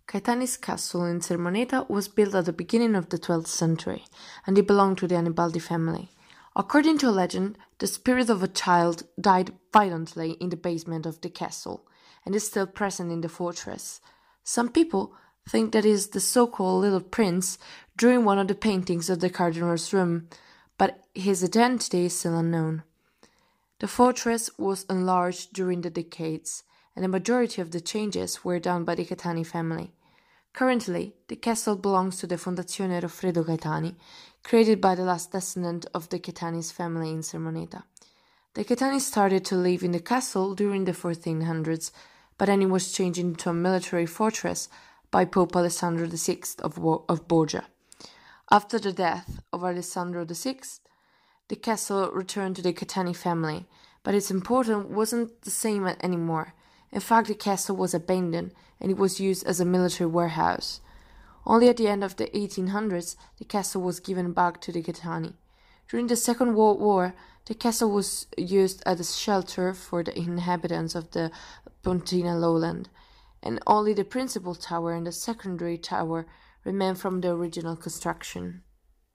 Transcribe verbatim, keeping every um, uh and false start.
Caetani's castle in Sermoneta was built at the beginning of the twelfth century, and it belonged to the Annibaldi family. According to a legend, the spirit of a child died violently in the basement of the castle, and is still present in the fortress. Some people think that it is the so-called Little Prince during one of the paintings of the cardinal's room, but his identity is still unknown. The fortress was enlarged during the decades, and the majority of the changes were done by the Caetani family. Currently, the castle belongs to the Fondazione Roffredo Caetani, created by the last descendant of the Caetani's family in Sermoneta. The Caetani started to live in the castle during the fourteen hundreds, but then it was changed into a military fortress by Pope Alessandro the sixth of, of Borgia. After the death of Alessandro the sixth, the castle returned to the Caetani family, but its importance wasn't the same anymore. In fact, the castle was abandoned and it was used as a military warehouse. Only at the end of the eighteen hundreds, the castle was given back to the Caetani. During the Second World War, the castle was used as a shelter for the inhabitants of the Pontina lowland, and only the principal tower and the secondary tower remain from the original construction.